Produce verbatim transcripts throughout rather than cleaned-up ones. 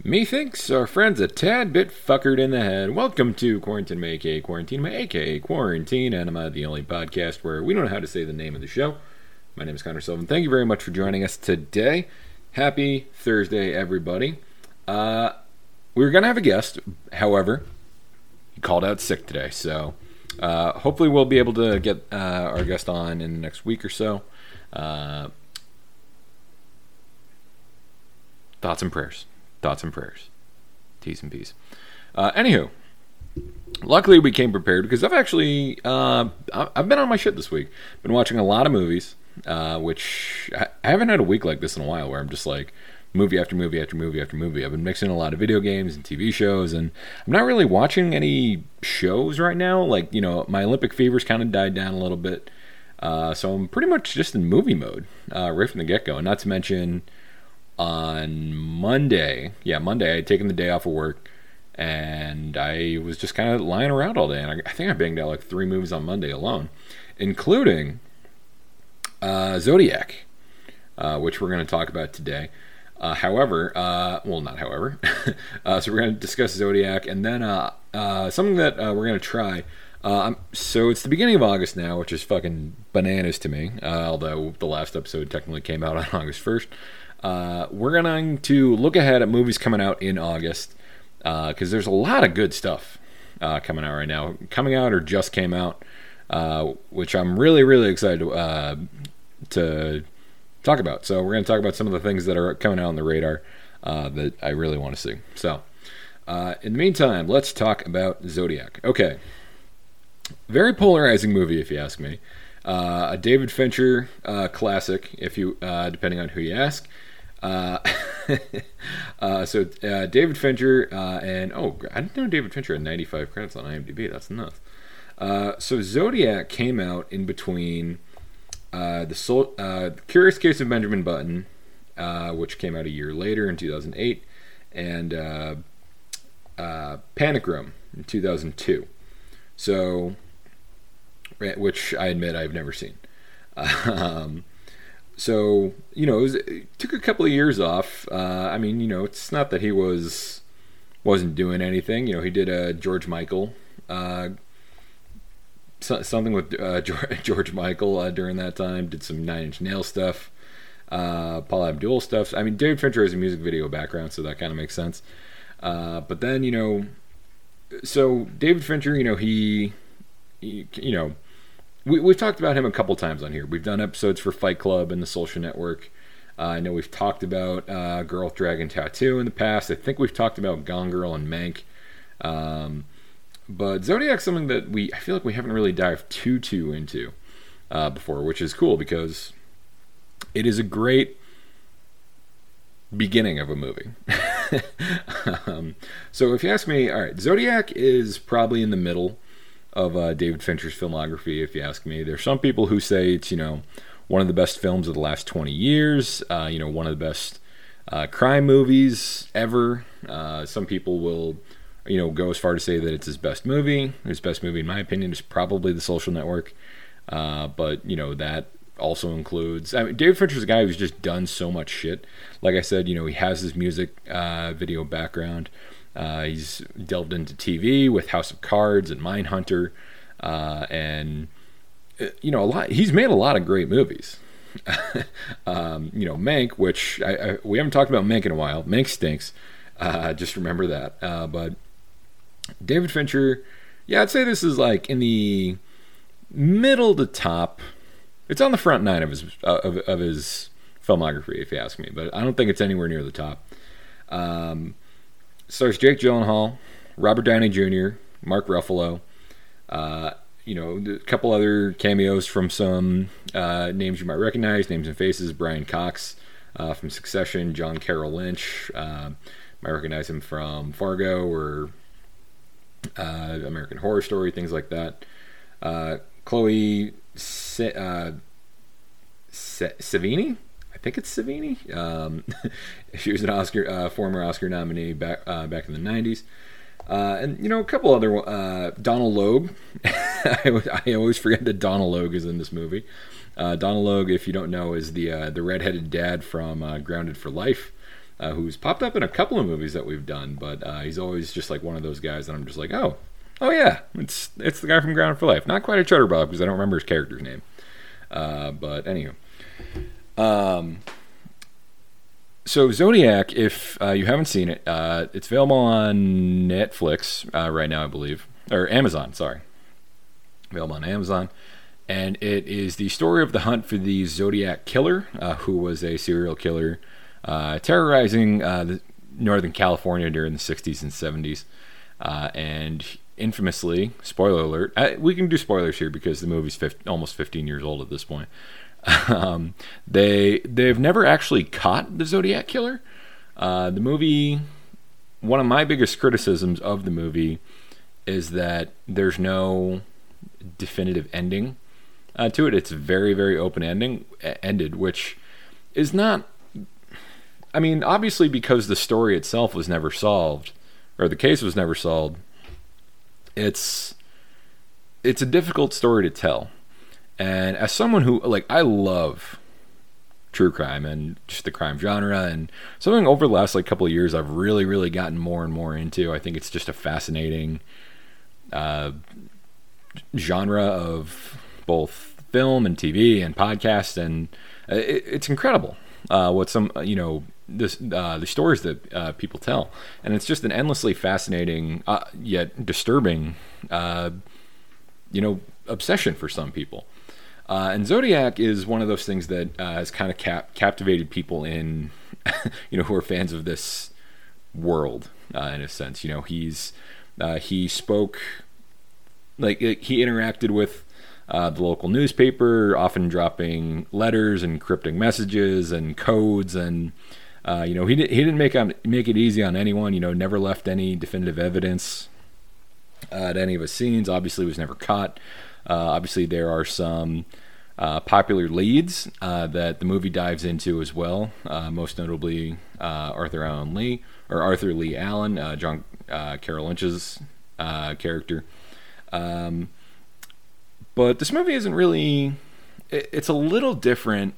Methinks our friend's a tad bit fuckered in the head. Welcome to Quarantine, aka Quarantine, aka Quarantine Enema, the only podcast where we don't know how to say the name of the show. My name is Connor Sullivan. Thank you very much for joining us today. Happy Thursday, everybody. Uh, we were going to have a guest, however, he called out sick today, so uh, hopefully we'll be able to get uh, our guest on in the next week or so. Uh, thoughts and prayers. Thoughts and prayers. T's and P's. Uh, anywho, luckily we came prepared because I've actually, uh, I've been on my shit this week. Been watching a lot of movies, uh, which I haven't had a week like this in a while where I'm just like movie after movie after movie after movie. I've been mixing a lot of video games and T V shows, and I'm not really watching any shows right now. Like, you know, my Olympic fever's kind of died down a little bit. Uh, so I'm pretty much just in movie mode, uh, right from the get-go. And not to mention, on Monday, yeah, Monday, I had taken the day off of work, and I was just kind of lying around all day, and I, I think I banged out like three movies on Monday alone, including uh, Zodiac, uh, which we're going to talk about today. Uh, however, uh, well, not however, uh, so we're going to discuss Zodiac, and then uh, uh, something that uh, we're going to try. Uh, so it's the beginning of August now, which is fucking bananas to me, uh, although the last episode technically came out on August first. Uh, we're going to look ahead at movies coming out in August, because uh, there's a lot of good stuff uh, coming out right now. Coming out or just came out, uh, which I'm really, really excited to, uh, to talk about. So we're going to talk about some of the things that are coming out on the radar uh, that I really want to see. So uh, in the meantime, let's talk about Zodiac. Okay. Very polarizing movie, if you ask me. Uh, a David Fincher uh, classic, if you uh, depending on who you ask. Uh, uh, so uh, David Fincher uh, and oh, I didn't know David Fincher had ninety-five credits on IMDb. That's nuts. Uh, so Zodiac came out in between uh, the Soul, uh, Curious Case of Benjamin Button, uh, which came out a year later in two thousand eight, and uh, uh, Panic Room in two thousand two. So, which I admit I've never seen. Um, so, you know, it, was, it took a couple of years off. Uh, I mean, you know, it's not that he was, wasn't doing anything. You know, he did a George Michael, uh, so, something with uh, George, George Michael uh, during that time. Did some Nine Inch Nails stuff, uh, Paula Abdul stuff. I mean, David Fincher has a music video background, so that kind of makes sense. Uh, but then, you know, so David Fincher, you know, he, he you know, we, we've talked about him a couple times on here. We've done episodes for Fight Club and The Social Network. Uh, I know we've talked about uh, Girl with Dragon Tattoo in the past. I think we've talked about Gone Girl and Mank. Um, but Zodiac's something that we, I feel like we haven't really dived too, too into uh, before, which is cool because it is a great beginning of a movie. um, so if you ask me, all right, Zodiac is probably in the middle of uh, David Fincher's filmography, if you ask me. There's some people who say it's, you know, one of the best films of the last twenty years, uh, you know, one of the best uh, crime movies ever. Uh, some people will, you know, go as far to say that it's his best movie. His best movie, in my opinion, is probably The Social Network. Uh, but, you know, that also includes, I mean, David Fincher's a guy who's just done so much shit. Like I said, you know, he has his music uh, video background. Uh, he's delved into T V with House of Cards and Mindhunter, uh, and you know, a lot. He's made a lot of great movies. um, you know, Mank, which I, I, we haven't talked about Mank in a while. Mank stinks. Uh, just remember that. Uh, but David Fincher, yeah, I'd say this is like in the middle to top. It's on the front nine of his uh, of, of his filmography, if you ask me. But I don't think it's anywhere near the top. Um, Stars Jake Gyllenhaal, Robert Downey Junior, Mark Ruffalo, uh, you know, a couple other cameos from some uh, names you might recognize, names and faces. Brian Cox uh, from Succession, John Carroll Lynch, uh, might recognize him from Fargo or uh, American Horror Story, things like that. Uh, Chloe Se- uh, Se- Savini? I think it's Savini. Um, she was an Oscar, uh, former Oscar nominee back uh, back in the nineties, uh, and you know a couple other. Uh, Donald Logue. I, I always forget that Donald Logue is in this movie. Uh, Donald Logue, if you don't know, is the uh, the redheaded dad from uh, Grounded for Life. uh, who's popped up in a couple of movies that we've done, but uh, he's always just like one of those guys that I'm just like, oh, oh yeah, it's it's the guy from Grounded for Life. Not quite a Cheddar Bob because I don't remember his character's name. Uh, but anyway, um, so Zodiac, if uh, you haven't seen it, uh, it's available on Netflix uh, right now, I believe, or Amazon. Sorry, available on Amazon. And it is the story of the hunt for the Zodiac Killer, uh, who was a serial killer uh, terrorizing uh, the Northern California during the sixties and seventies. Uh, and infamously, spoiler alert, I, we can do spoilers here because the movie's fifty, almost fifteen years old at this point. um, they, they've never actually caught the Zodiac Killer. Uh, the movie, one of my biggest criticisms of the movie is that there's no definitive ending. Uh, to it, it's very, very open ending ended, which is not. I mean, obviously, because the story itself was never solved, or the case was never solved. It's it's a difficult story to tell, and as someone who like I love true crime and just the crime genre, and something over the last like couple of years I've really, really gotten more and more into. I think it's just a fascinating uh, genre of both film and T V and podcast, and it, it's incredible uh, what some you know this uh, the stories that uh, people tell, and it's just an endlessly fascinating uh, yet disturbing uh, you know obsession for some people. Uh, and Zodiac is one of those things that uh, has kind of cap- captivated people in you know who are fans of this world uh, in a sense. You know he's uh, he spoke like he interacted with Uh, the local newspaper, often dropping letters and cryptic messages and codes, and uh, you know he did, he didn't make on make it easy on anyone. You know, never left any definitive evidence uh, at any of his scenes. Obviously, was never caught. Uh, obviously, there are some uh, popular leads uh, that the movie dives into as well. Uh, most notably, uh, Arthur Allen Lee or Arthur Lee Allen, uh, John uh, Carroll Lynch's uh, character. Um, But this movie isn't really. It's a little different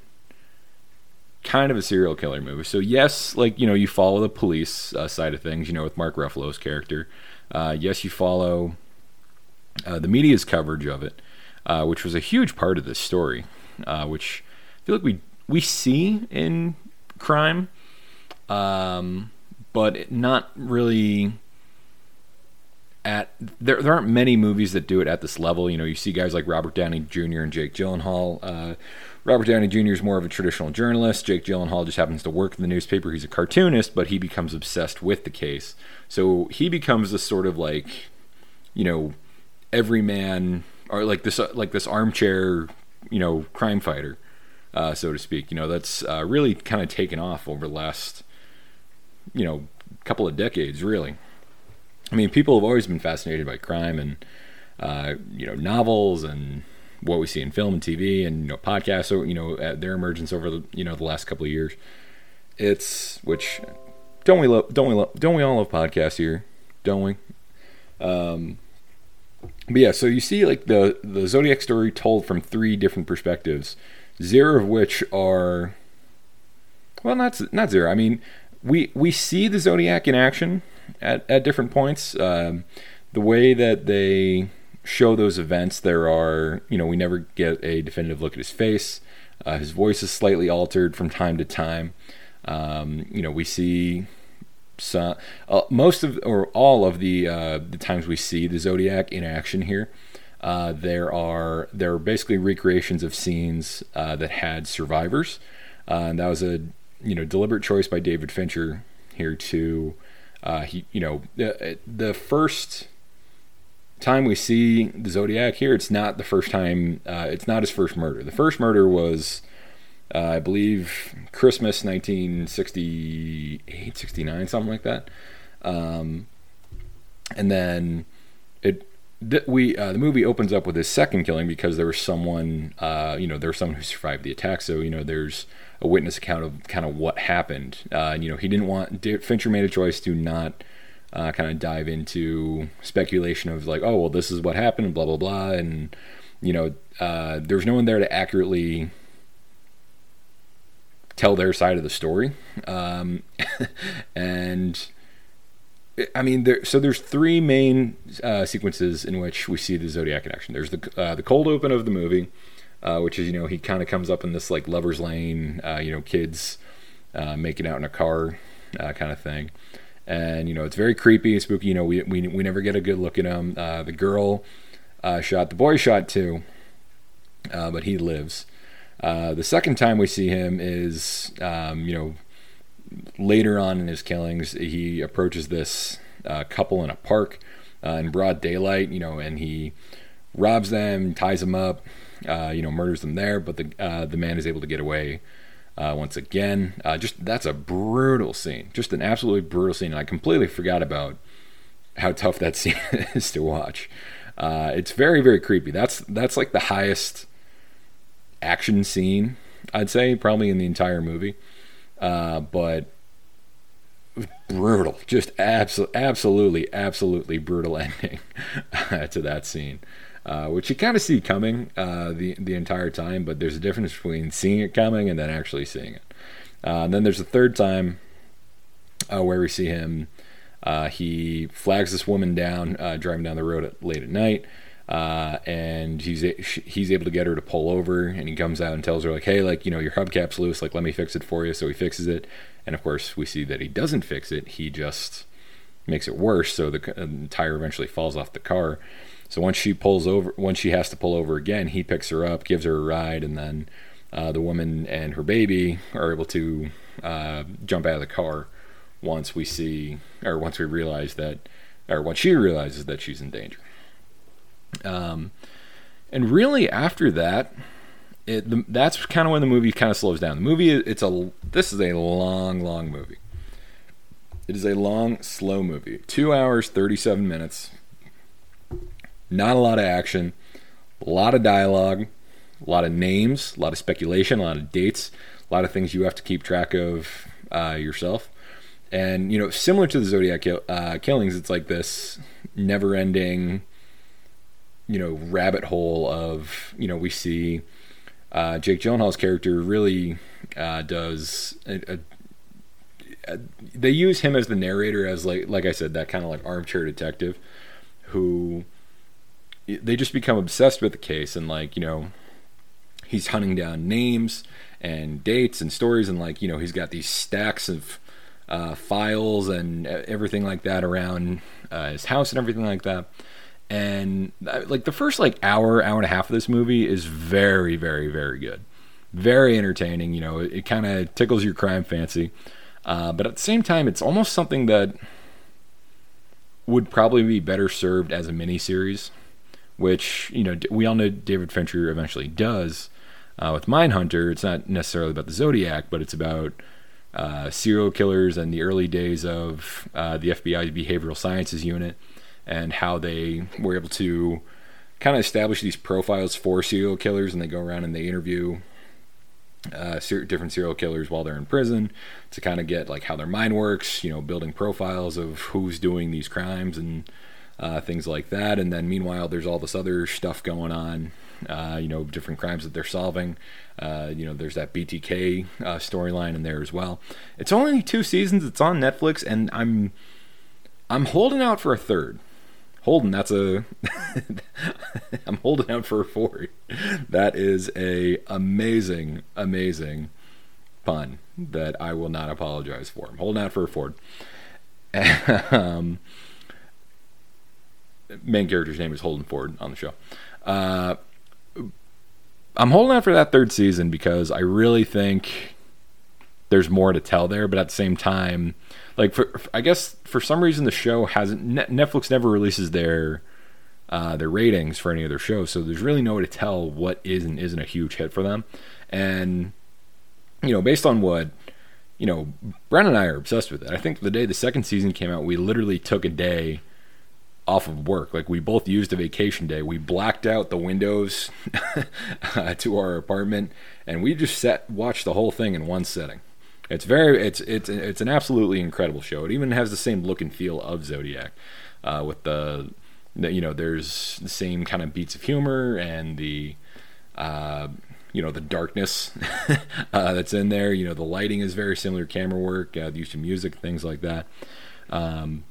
kind of a serial killer movie. So yes, like, you know, you follow the police uh, side of things, you know, with Mark Ruffalo's character. Uh, yes, you follow uh, the media's coverage of it, uh, which was a huge part of this story, uh, which I feel like we, we see in crime, um, but not really... At there, there aren't many movies that do it at this level. You know, you see guys like Robert Downey Junior and Jake Gyllenhaal. Uh, Robert Downey Junior is more of a traditional journalist. Jake Gyllenhaal just happens to work in the newspaper. He's a cartoonist, but he becomes obsessed with the case. So he becomes this sort of like, you know, everyman, or like this, uh, like this armchair, you know, crime fighter, uh, so to speak. You know, that's uh, really kind of taken off over the last, you know, couple of decades, really. I mean, people have always been fascinated by crime and, uh, you know, novels and what we see in film and T V and, you know, podcasts, so, you know, uh, their emergence over the, you know, the last couple of years. It's, which, don't we love, don't we love, don't we all love podcasts here? Don't we? Um, but yeah, so you see like the, the Zodiac story told from three different perspectives, zero of which are, well, not, not zero. I mean, we, we see the Zodiac in action at, at different points. Um, the way that they show those events, there are, you know, we never get a definitive look at his face. Uh, his voice is slightly altered from time to time. Um, you know, we see some, uh, most of, or all of the uh, the times we see the Zodiac in action here, uh, there are there are basically recreations of scenes uh, that had survivors, uh, and that was a you know deliberate choice by David Fincher here to. Uh, he, you know, the, the first time we see the Zodiac here, it's not the first time, uh, it's not his first murder. The first murder was, uh, I believe, Christmas nineteen sixty-eight, sixty-nine, something like that. Um, and then it, th- we, uh, the movie opens up with his second killing because there was someone, uh, you know, there was someone who survived the attack. So, you know, there's a witness account of kind of what happened. Uh, and, you know, he didn't want, Fincher made a choice to not uh, kind of dive into speculation of like, oh, well, this is what happened, and blah, blah, blah. And, you know, uh, there's no one there to accurately tell their side of the story. Um, and I mean, there, so there's three main uh, sequences in which we see the Zodiac in action. There's the uh, the cold open of the movie, uh, which is, you know, he kind of comes up in this like lover's lane, uh, you know, kids uh, making out in a car uh, kind of thing. And, you know, it's very creepy and spooky. You know, we we, we never get a good look at him. Uh, the girl uh, shot, the boy shot too, uh, but he lives. Uh, the second time we see him is, um, you know, later on in his killings. He approaches this uh, couple in a park uh, in broad daylight, you know, and he robs them, ties them up, uh, you know, murders them there. But the uh, the man is able to get away uh, once again. Uh, just that's a brutal scene, just an absolutely brutal scene. And I completely forgot about how tough that scene is to watch. Uh, it's very, very creepy. That's that's like the highest action scene, I'd say, probably in the entire movie. Uh, but brutal, just abso- absolutely, absolutely brutal ending to that scene, uh, which you kind of see coming uh, the the entire time. But there's a difference between seeing it coming and then actually seeing it. Uh, and then there's a third time uh, where we see him. Uh, he flags this woman down, uh, driving down the road at, late at night. Uh, and he's a, he's able to get her to pull over, and he comes out and tells her, like, hey, like, you know, your hubcap's loose, like, let me fix it for you. So he fixes it, and of course we see that he doesn't fix it, he just makes it worse, so the uh, tire eventually falls off the car. So once she pulls over, once she has to pull over again, he picks her up, gives her a ride, and then uh, the woman and her baby are able to uh, jump out of the car once we see, or once we realize that, or once she realizes that she's in danger. Um, and really after that, it, the, that's kind of when the movie kind of slows down. The movie, it's a, this is a long, long movie. It is a long, slow movie. Two hours, thirty-seven minutes. Not a lot of action. A lot of dialogue. A lot of names. A lot of speculation. A lot of dates. A lot of things you have to keep track of uh, yourself. And, you know, similar to the Zodiac kill, uh, killings, it's like this never-ending, you know, rabbit hole of, you know, we see uh, Jake Gyllenhaal's character really uh, does a, a, a, they use him as the narrator, as like like I said, that kind of like armchair detective who they just become obsessed with the case, and like, you know, he's hunting down names and dates and stories, and like, you know, he's got these stacks of uh, files and everything like that around uh, his house and everything like that. And like the first like hour, hour and a half of this movie is very, very, very good. Very entertaining. You know, it, it kind of tickles your crime fancy. Uh, but at the same time, it's almost something that would probably be better served as a miniseries, which, you know, we all know David Fincher eventually does uh, with Mindhunter. It's not necessarily about the Zodiac, but it's about uh, serial killers and the early days of uh, the F B I's behavioral sciences unit, and how they were able to kind of establish these profiles for serial killers, and they go around and they interview uh, different serial killers while they're in prison to kind of get like how their mind works, you know, building profiles of who's doing these crimes and uh, things like that. And then meanwhile, there's all this other stuff going on, uh, you know, different crimes that they're solving. Uh, you know, there's that B T K uh, storyline in there as well. It's only two seasons. It's on Netflix, and I'm I'm holding out for a third. Holding, that's a I'm holding out for a four. That is a amazing, amazing pun that I will not apologize for. I'm holding out for a Ford. um, main character's name is Holden Ford on the show. Uh, I'm holding out for that third season because I really think there's more to tell there, but at the same time, like, for, I guess for some reason the show hasn't, Netflix never releases their uh, their ratings for any of their shows, so there's really no way to tell what is and isn't a huge hit for them. And, you know, based on what, you know, Brent and I are obsessed with it. I think the day the second season came out, we literally took a day off of work. Like, we both used a vacation day. We blacked out the windows uh, to our apartment, and we just sat, watched the whole thing in one sitting. It's very, it's it's it's an absolutely incredible show. It even has the same look and feel of Zodiac, uh, with the, the, you know, there's the same kind of beats of humor and the uh, you know, the darkness uh, that's in there. You know, the lighting is very similar, camera work, uh, the use of music, things like that. Um,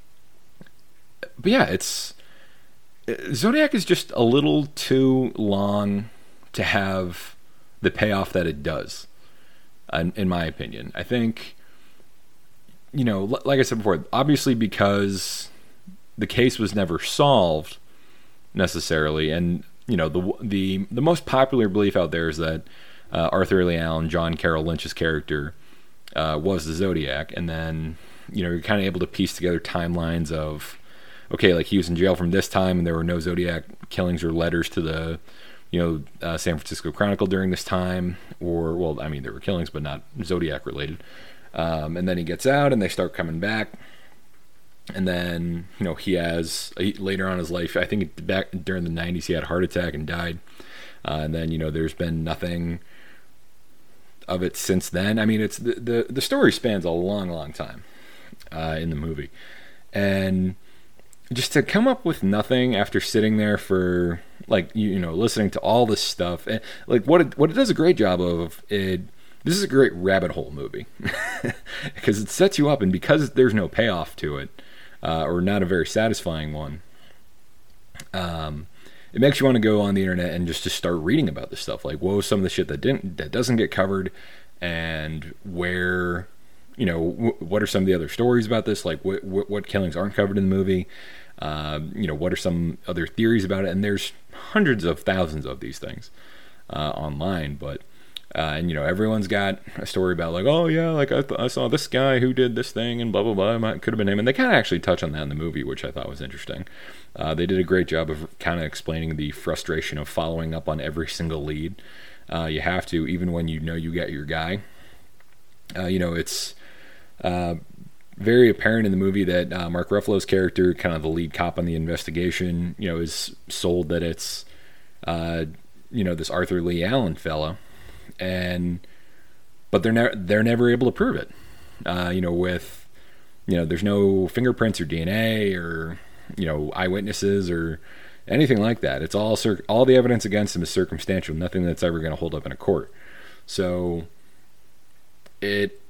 but yeah, it's Zodiac is just a little too long to have the payoff that it does, in, in my opinion. I think, you know, like I said before, obviously because the case was never solved necessarily, and you know, the the the most popular belief out there is that uh, Arthur Lee Allen, John Carroll Lynch's character, uh, was the Zodiac, and then you know you're kind of able to piece together timelines of, okay, like he was in jail from this time, and there were no Zodiac killings or letters to the, you know, uh, San Francisco Chronicle during this time, or well, I mean there were killings, but not Zodiac related. Um, and then he gets out, and they start coming back. And then, you know, he has, later on in his life, I think back during the nineties, he had a heart attack and died. Uh, and then, you know, there's been nothing of it since then. I mean, it's the the, the story spans a long, long time uh, in the movie. And just to come up with nothing after sitting there for, like, you, you know, listening to all this stuff. And, like, what it, what it does a great job of, it, this is a great rabbit hole movie. Because it sets you up, and because there's no payoff to it, Uh, or not a very satisfying one, um, it makes you want to go on the internet and just, just start reading about this stuff. Like, what was some of the shit that didn't, that doesn't get covered, and where, you know, w- what are some of the other stories about this? Like, what what, what killings aren't covered in the movie? Uh, you know, what are some other theories about it? And there's hundreds of thousands of these things uh, online, but. Uh, and, you know, everyone's got a story about, like, oh, yeah, like, I, th- I saw this guy who did this thing and blah, blah, blah. It could have been him. And they kind of actually touch on that in the movie, which I thought was interesting. Uh, they did a great job of kind of explaining the frustration of following up on every single lead. Uh, you have to, even when you know you got your guy. Uh, you know, it's uh, very apparent in the movie that uh, Mark Ruffalo's character, kind of the lead cop on the investigation, you know, is sold that it's, uh, you know, this Arthur Lee Allen fella. And but they're never they're never able to prove it. Uh, you know, with you know, there's no fingerprints or D N A or you know eyewitnesses or anything like that. It's all cir- all the evidence against him is circumstantial. Nothing that's ever going to hold up in a court. So it,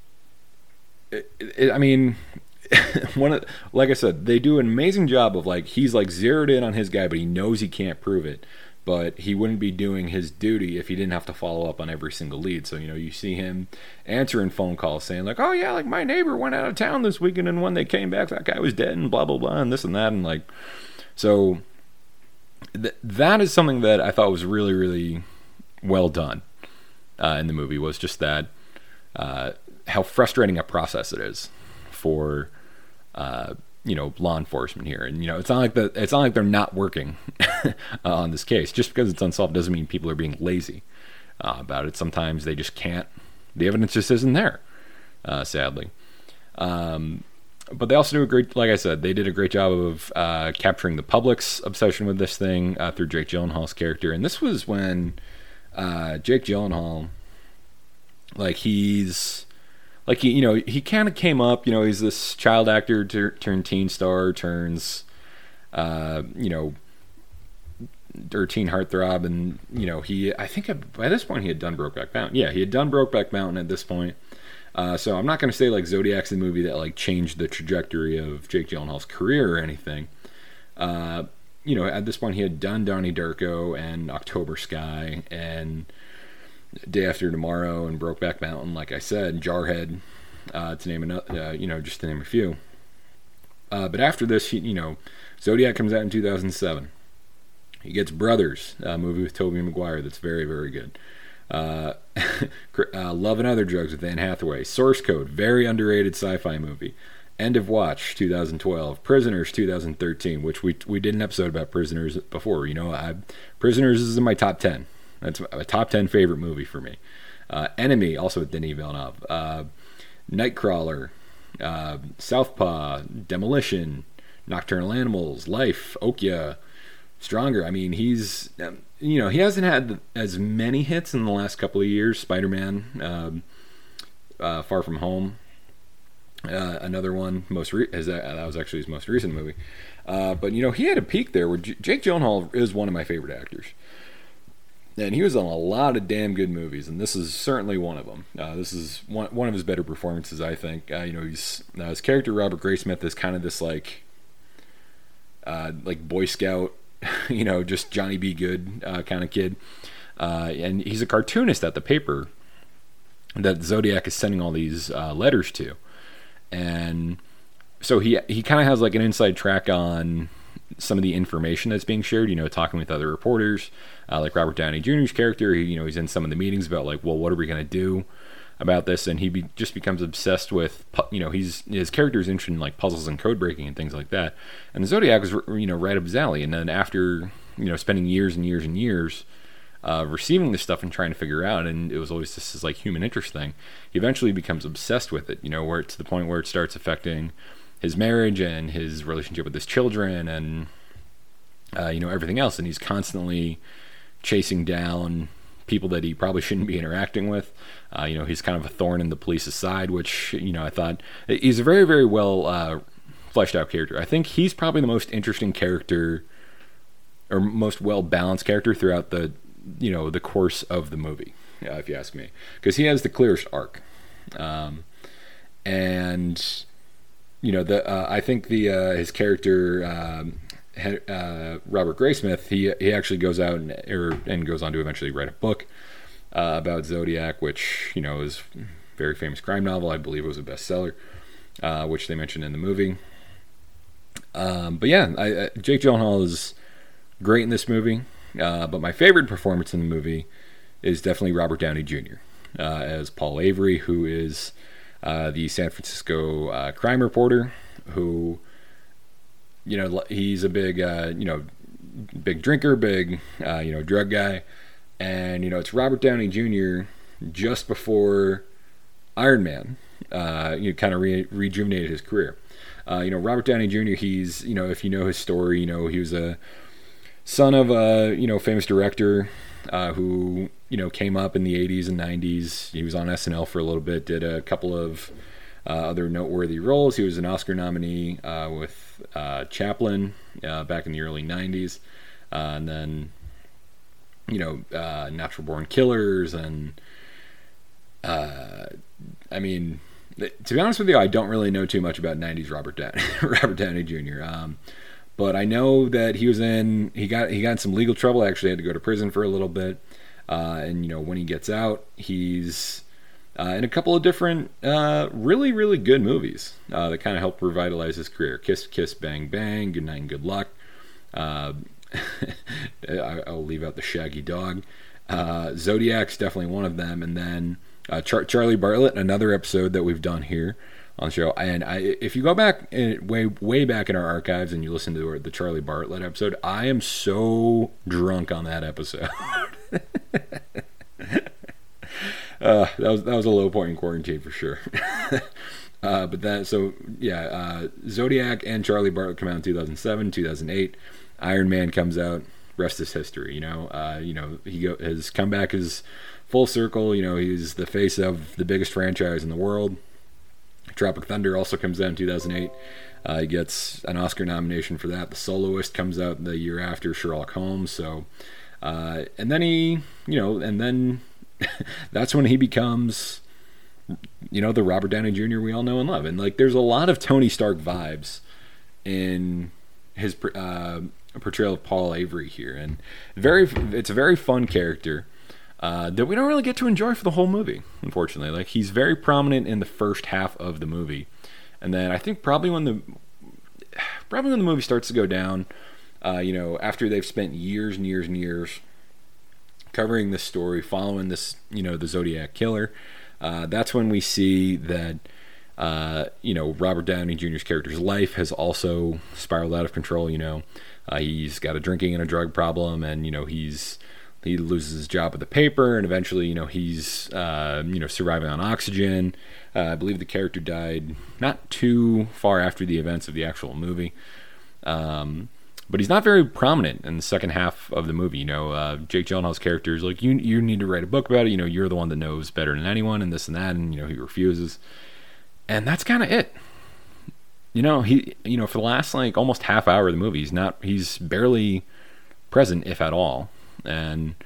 it, it I mean, one of like I said, they do an amazing job of like he's like zeroed in on his guy, but he knows he can't prove it. But he wouldn't be doing his duty if he didn't have to follow up on every single lead. So, you know, you see him answering phone calls saying, like, oh, yeah, like, my neighbor went out of town this weekend, and when they came back, that guy was dead, and blah, blah, blah, and this and that. And, like, so th- that is something that I thought was really, really well done uh, in the movie, was just that, uh, how frustrating a process it is for, uh, you know, law enforcement here. And, you know, it's not like the, it's not like they're not working uh, on this case. Just because it's unsolved doesn't mean people are being lazy uh, about it. Sometimes they just can't, the evidence just isn't there, uh, sadly. Um, but they also do a great, like I said, they did a great job of uh, capturing the public's obsession with this thing uh, through Jake Gyllenhaal's character. And this was when uh, Jake Gyllenhaal, like he's, Like, he, you know, he kind of came up, you know, he's this child actor tur- turned teen star, turns, uh, you know, or teen heartthrob. And, you know, he, I think by this point he had done Brokeback Mountain. Yeah, he had done Brokeback Mountain at this point. Uh, so I'm not going to say, like, Zodiac's the movie that, like, changed the trajectory of Jake Gyllenhaal's career or anything. Uh, you know, at this point he had done Donnie Darko and October Sky and Day After Tomorrow and Brokeback Mountain, like I said, Jarhead, uh, to name another, uh, you know, just to name a few. Uh, but after this, he, you know, Zodiac comes out in two thousand seven. He gets Brothers, a movie with Tobey Maguire that's very, very good. Uh, uh, Love and Other Drugs with Anne Hathaway. Source Code, very underrated sci-fi movie. End of Watch, two thousand twelve. Prisoners, two thousand thirteen, which we we did an episode about Prisoners before. You know, I, Prisoners is in my top ten. That's a top ten favorite movie for me. Uh, Enemy, also with Denis Villeneuve. Uh, Nightcrawler, uh, Southpaw, Demolition, Nocturnal Animals, Life, Okja, Stronger. I mean, he's, you know, he hasn't had as many hits in the last couple of years. Spider-Man, um, uh, Far From Home, uh, another one. Most re- is that, that was actually his most recent movie. Uh, but, you know, he had a peak there where J- Jake Gyllenhaal is one of my favorite actors. and he was on a lot of damn good movies, and this is certainly one of them. Uh, this is one one of his better performances, I think. Uh, you know, he's uh, his character Robert Graysmith is kind of this like, uh, like Boy Scout, you know, just Johnny Be Good uh, kind of kid, uh, and he's a cartoonist at the paper that Zodiac is sending all these uh, letters to, and so he he kind of has like an inside track on some of the information that's being shared, you know, talking with other reporters, uh, like Robert Downey Junior's character. He, you know, he's in some of the meetings about like, well, what are we going to do about this? And he be, just becomes obsessed with, you know, he's his character is interested in like puzzles and code breaking and things like that. And the Zodiac was, you know, right up his alley. And then after, you know, spending years and years and years uh, receiving this stuff and trying to figure out, and it was always just this like human interest thing, he eventually becomes obsessed with it, you know, where it's to the point where it starts affecting his marriage and his relationship with his children and uh, you know, everything else. And he's constantly chasing down people that he probably shouldn't be interacting with. Uh, you know, he's kind of a thorn in the police's side, which, you know, I thought he's a very, very well uh, fleshed out character. I think he's probably the most interesting character or most well balanced character throughout the, you know, the course of the movie, uh, if you ask me, because he has the clearest arc. Um, and You know, the uh, I think the uh, his character um, uh, Robert Graysmith, he he actually goes out and er, and goes on to eventually write a book uh, about Zodiac, which, you know, is a very famous crime novel. I believe it was a bestseller, uh, which they mentioned in the movie. Um, but yeah, I, uh, Jake Gyllenhaal is great in this movie. Uh, but my favorite performance in the movie is definitely Robert Downey Junior uh, as Paul Avery, who is Uh, the San Francisco uh, crime reporter, who, you know, he's a big, uh, you know, big drinker, big, uh, you know, drug guy. And, you know, it's Robert Downey Junior just before Iron Man, uh, you know, kind of re- rejuvenated his career. Uh, you know, Robert Downey Junior, he's, you know, if you know his story, you know, he was a son of a, you know, famous director uh, who, you know, came up in the eighties and nineties. He was on S N L for a little bit, did a couple of uh, other noteworthy roles. He was an Oscar nominee uh, with uh, Chaplin uh, back in the early nineties. Uh, and then, you know, uh, Natural Born Killers. And, uh, I mean, to be honest with you, I don't really know too much about nineties Robert Downey, Robert Downey Junior Um, but I know that he was in, he got, he got in some legal trouble. Actually had to go to prison for a little bit. Uh, and, you know, when he gets out, he's uh, in a couple of different, uh, really, really good movies uh, that kind of helped revitalize his career. Kiss, Kiss, Bang, Bang, Good Night and Good Luck. Uh, I'll leave out the Shaggy Dog. Uh, Zodiac's definitely one of them. And then uh, Char- Charlie Bartlett, another episode that we've done here on the show. And I, if you go back in, way, way back in our archives and you listen to the Charlie Bartlett episode, I am so drunk on that episode. uh, that was that was a low point in quarantine for sure. uh, but that so yeah, uh, Zodiac and Charlie Bartlett come out in two thousand seven, two thousand eight. Iron Man comes out. Rest is history. You know, uh, you know he go, his comeback is full circle. You know, he's the face of the biggest franchise in the world. Tropic Thunder also comes out in two thousand eight. Uh, he gets an Oscar nomination for that. The Soloist comes out the year after Sherlock Holmes. So. Uh, and then he, you know, and then that's when he becomes, you know, the Robert Downey Junior we all know and love. And, like, there's a lot of Tony Stark vibes in his uh, portrayal of Paul Avery here. And very, it's a very fun character uh, that we don't really get to enjoy for the whole movie, unfortunately. Like, he's very prominent in the first half of the movie. And then I think probably when the, probably when the movie starts to go down, Uh, you know, after they've spent years and years and years covering this story, following this, you know, the Zodiac killer, uh, that's when we see that, uh, you know, Robert Downey Junior's character's life has also spiraled out of control. You know, uh, he's got a drinking and a drug problem, and, you know, he's he loses his job at the paper, and eventually, you know, he's, uh, you know, surviving on oxygen. Uh, I believe the character died not too far after the events of the actual movie. Um, But he's not very prominent in the second half of the movie. You know, uh, Jake Gyllenhaal's character is like, you you need to write a book about it. You know, you're the one that knows better than anyone, and this and that. And, you know, he refuses. And that's kind of it. You know, he, you know, for the last, like, almost half hour of the movie, he's not, he's barely present, if at all. And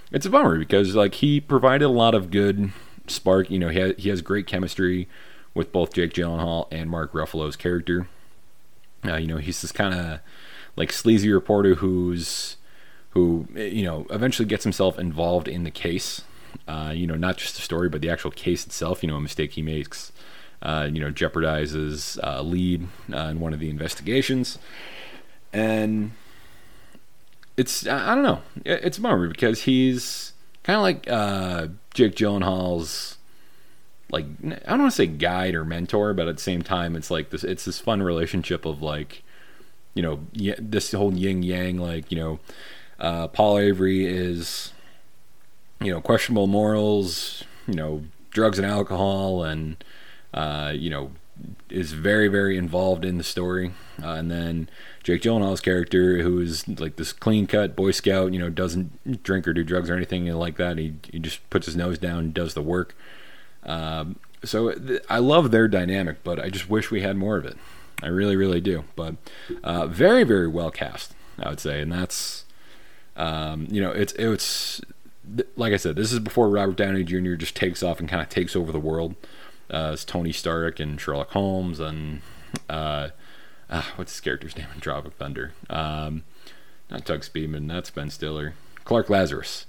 it's a bummer because like he provided a lot of good spark. You know, he has, he has great chemistry with both Jake Gyllenhaal and Mark Ruffalo's character. Uh, you know, he's this kind of like sleazy reporter who's who you know eventually gets himself involved in the case. Uh, you know, not just the story, but the actual case itself. You know, a mistake he makes, uh, you know, jeopardizes uh, lead uh, in one of the investigations, and it's I don't know, it's a bummer because he's kind of like uh, Jake Gyllenhaal's, like, I don't want to say guide or mentor, but at the same time, it's like this. It's this fun relationship of like, you know, this whole yin yang. Like, you know, uh, Paul Avery is, you know, questionable morals, you know, drugs and alcohol, and uh, you know, is very very involved in the story. Uh, and then Jake Gyllenhaal's character, who is like this clean cut Boy Scout, you know, doesn't drink or do drugs or anything like that. He he just puts his nose down and does the work. Um, so th- I love their dynamic, but I just wish we had more of it. I really, really do. But uh, very, very well cast, I would say, and that's um, you know, it's it's th- like I said, this is before Robert Downey Junior just takes off and kind of takes over the world uh, as Tony Stark and Sherlock Holmes and uh, uh, what's his character's name in Tropic Thunder? Um, not Tug Speedman, that's Ben Stiller. Clark Lazarus.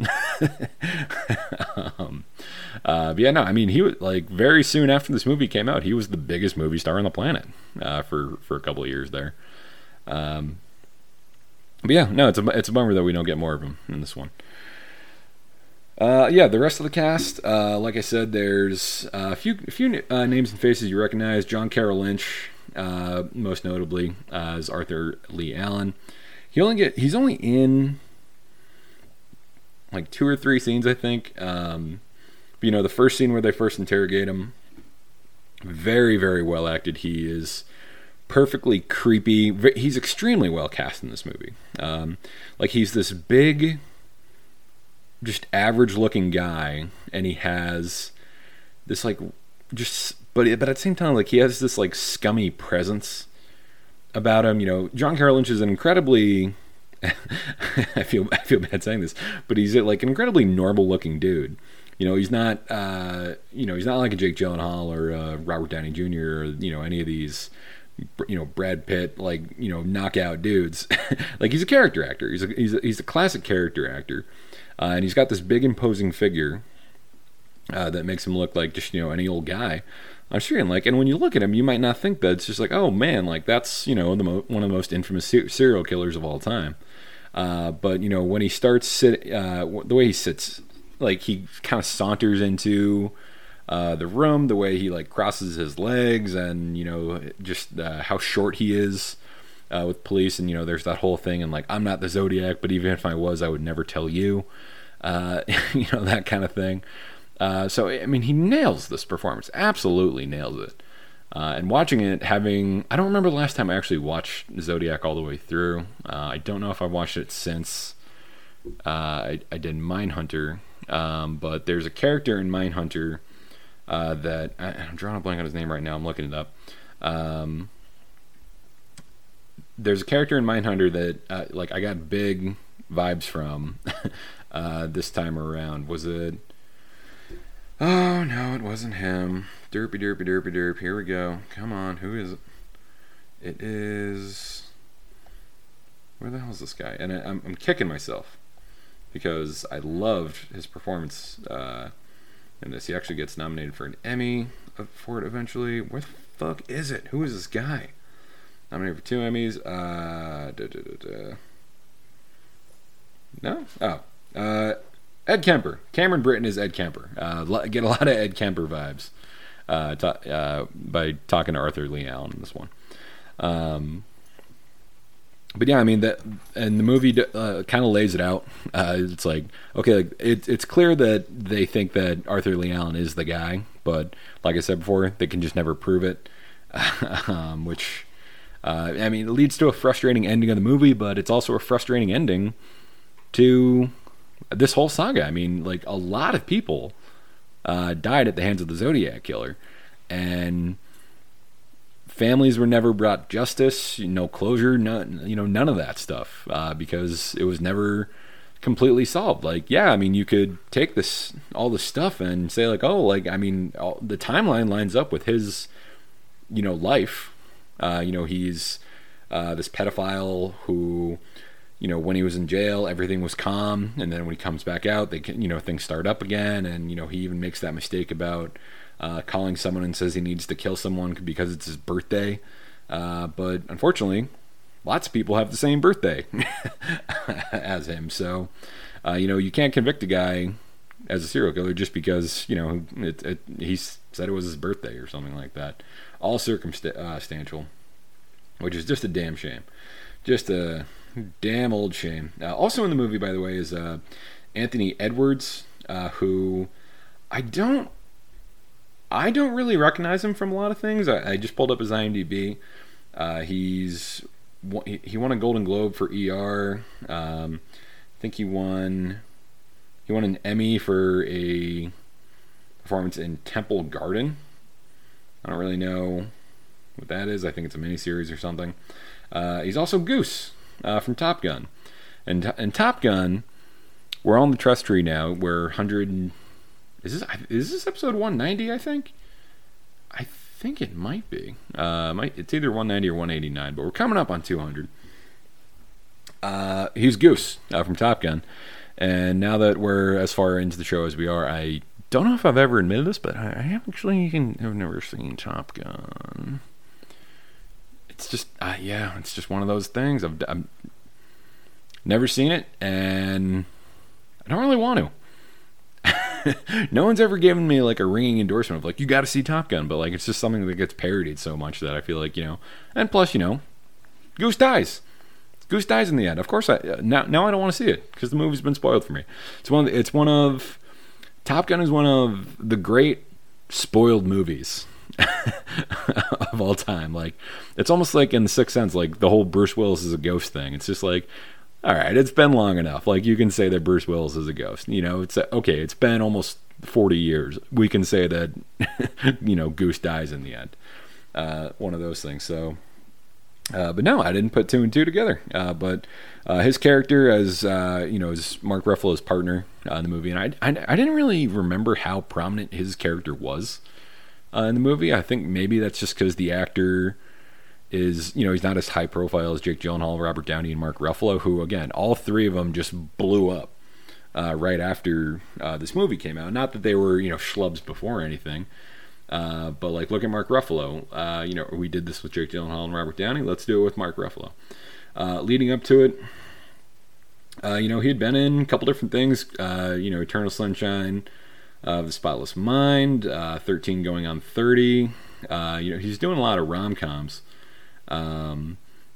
um, uh, but yeah, no, I mean, he was like very soon after this movie came out, he was the biggest movie star on the planet uh, for for a couple of years there. Um, but yeah, no, it's a it's a bummer that we don't get more of him in this one. Uh, yeah, the rest of the cast, uh, like I said, there's uh, a few a few uh, names and faces you recognize. John Carroll Lynch, uh, most notably, uh, as Arthur Lee Allen. He only get he's only in like two or three scenes, I think. Um, you know, the first scene where they first interrogate him, very, very well acted. He is perfectly creepy. He's extremely well cast in this movie. Um, like, he's this big, just average-looking guy, and he has this, like, just, but, but at the same time, like, he has this, like, scummy presence about him. You know, John Carroll Lynch is an incredibly... I feel I feel bad saying this, but he's like an incredibly normal looking dude. You know, he's not uh, you know he's not like a Jake Gyllenhaal or uh, Robert Downey Junior or you know any of these you know Brad Pitt like you know knockout dudes. Like, he's a character actor. He's a he's a, he's a classic character actor, uh, and he's got this big imposing figure uh, that makes him look like just you know any old guy on screen. Like, and when you look at him, you might not think that it's just like, oh man, like that's you know the mo- one of the most infamous ser- serial killers of all time. Uh, but you know when he starts sit, uh, the way he sits, like he kind of saunters into uh, the room, the way he like crosses his legs, and you know just uh, how short he is uh, with police, and you know there's that whole thing, and like I'm not the Zodiac, but even if I was, I would never tell you, uh, you know that kind of thing. Uh, so I mean, he nails this performance, absolutely nails it. Uh, and watching it, having... I don't remember the last time I actually watched Zodiac all the way through. Uh, I don't know if I've watched it since uh, I, I did Mindhunter. Um, but there's a character in Mindhunter uh, that... I, I'm drawing a blank on his name right now. I'm looking it up. Um, there's a character in Mindhunter that uh, like I got big vibes from uh, this time around. Was it... Oh, no, it wasn't him. Derpy, derpy, derpy, derp. Here we go. Come on, who is it? It is... Where the hell is this guy? And I, I'm, I'm kicking myself because I loved his performance uh, in this. He actually gets nominated for an Emmy for it eventually. Where the fuck is it? Who is this guy? Nominated for two Emmys. Uh, da, da, da, da. No? Oh. Uh... Ed Kemper. Cameron Britton is Ed Kemper. Uh, get a lot of Ed Kemper vibes uh, ta- uh, by talking to Arthur Lee Allen in this one. Um, but yeah, I mean, that, and the movie uh, kind of lays it out. Uh, it's like, okay, like, it, it's clear that they think that Arthur Lee Allen is the guy, but like I said before, they can just never prove it. um, which, uh, I mean, it leads to a frustrating ending of the movie, but it's also a frustrating ending to this whole saga. I mean, like, a lot of people uh, died at the hands of the Zodiac Killer, and families were never brought justice, no closure, none, you know, none of that stuff, uh, because it was never completely solved. Like, yeah, I mean, you could take this all this stuff and say like, oh, like, I mean, all, the timeline lines up with his, you know, life. Uh, you know, he's uh, this pedophile who, you know, when he was in jail, everything was calm, and then when he comes back out, they can, you know, things start up again, and you know, he even makes that mistake about uh, calling someone and says he needs to kill someone because it's his birthday. Uh, but unfortunately, lots of people have the same birthday as him, so uh, you know, you can't convict a guy as a serial killer just because, you know, it, it, he said it was his birthday or something like that. All circumstantial, which is just a damn shame. Just a damn old shame. Uh, also in the movie, by the way, is uh, Anthony Edwards, uh, who I don't, I don't really recognize him from a lot of things. I, I just pulled up his IMDb. Uh, he's he won a Golden Globe for E R. Um, I think he won he won an Emmy for a performance in Temple Garden. I don't really know what that is. I think it's a miniseries or something. Uh, he's also Goose uh, from Top Gun. And and Top Gun, we're on the trust tree now. We're one hundred. Is this is this episode one ninety? I think. I think it might be. Uh, might it's either one ninety or one eighty-nine, but we're coming up on two hundred. Uh, he's Goose uh, from Top Gun, and now that we're as far into the show as we are, I don't know if I've ever admitted this, but I, I actually have never seen Top Gun. It's just, uh, yeah, it's just one of those things. I've, I've never seen it, and I don't really want to. No one's ever given me like a ringing endorsement of like, you got to see Top Gun, but like, it's just something that gets parodied so much that I feel like, you know, and plus, you know, Goose dies. Goose dies in the end. Of course, I now now I don't want to see it because the movie's been spoiled for me. It's one. Of the, it's one of Top Gun is one of the great spoiled movies of all time. Like, it's almost like in The Sixth Sense, like the whole Bruce Willis is a ghost thing. It's just like, all right, it's been long enough. Like, you can say that Bruce Willis is a ghost. You know, it's okay. It's been almost forty years. We can say that, you know, Goose dies in the end. Uh, one of those things. So. Uh, but no, I didn't put two and two together. Uh, but uh, his character, as uh, you know, is Mark Ruffalo's partner uh, in the movie, and I, I, I didn't really remember how prominent his character was uh, in the movie. I think maybe that's just because the actor is, you know, he's not as high profile as Jake Gyllenhaal, Robert Downey, and Mark Ruffalo, who again, all three of them just blew up uh, right after uh, this movie came out. Not that they were, you know, schlubs before or anything. Uh, but like, look at Mark Ruffalo. Uh, you know, we did this with Jake Gyllenhaal and Robert Downey. Let's do it with Mark Ruffalo. Uh, leading up to it, uh, you know, he had been in a couple different things. Uh, you know, Eternal Sunshine of the Spotless Mind, uh, thirteen going on thirty. Uh, you know, he's doing a lot of rom-coms. Um,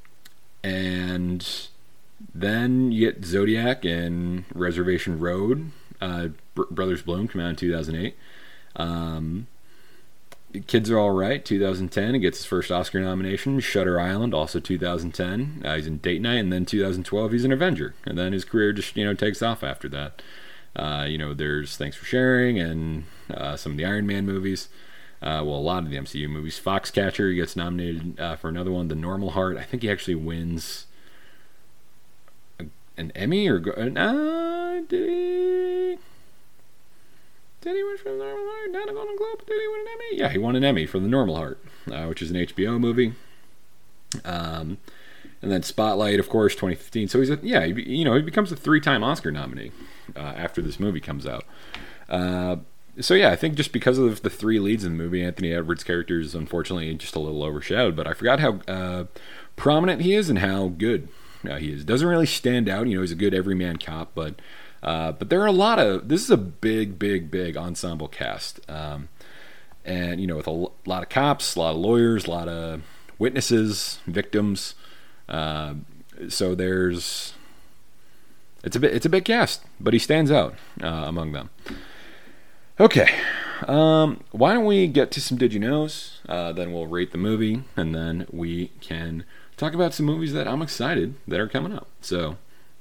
and then you get Zodiac and Reservation Road. Uh, Br- Brothers Bloom come out in two thousand eight. Um... Kids Are All Right, two thousand ten. He gets his first Oscar nomination. Shutter Island, also two thousand ten. Uh, he's in Date Night, and then two thousand twelve, he's an Avenger. And then his career just, you know, takes off after that. Uh, you know, there's Thanks for Sharing and uh, some of the Iron Man movies. Uh, well, a lot of the M C U movies. Foxcatcher, he gets nominated uh, for another one, The Normal Heart. I think he actually wins a, an Emmy or... Uh, did he... Did he win for The Normal Heart? Not a Golden Globe, but did he win an Emmy? Yeah, he won an Emmy for The Normal Heart, uh, which is an H B O movie. Um, and then Spotlight, of course, twenty fifteen. So he's a, yeah, he, you know, he becomes a three-time Oscar nominee uh, after this movie comes out. Uh, so yeah, I think just because of the three leads in the movie, Anthony Edwards' character is unfortunately just a little overshadowed. But I forgot how uh, prominent he is and how good uh, he is. Doesn't really stand out. You know, he's a good everyman cop, but. Uh, but there are a lot of, this is a big, big, big ensemble cast. Um, and, you know, with a l- lot of cops, a lot of lawyers, a lot of witnesses, victims. Uh, so there's, it's a bit, it's a big cast, but he stands out uh, among them. Okay. Um, why don't we get to some Did You Knows? Uh, then we'll rate the movie, and then we can talk about some movies that I'm excited that are coming up. So,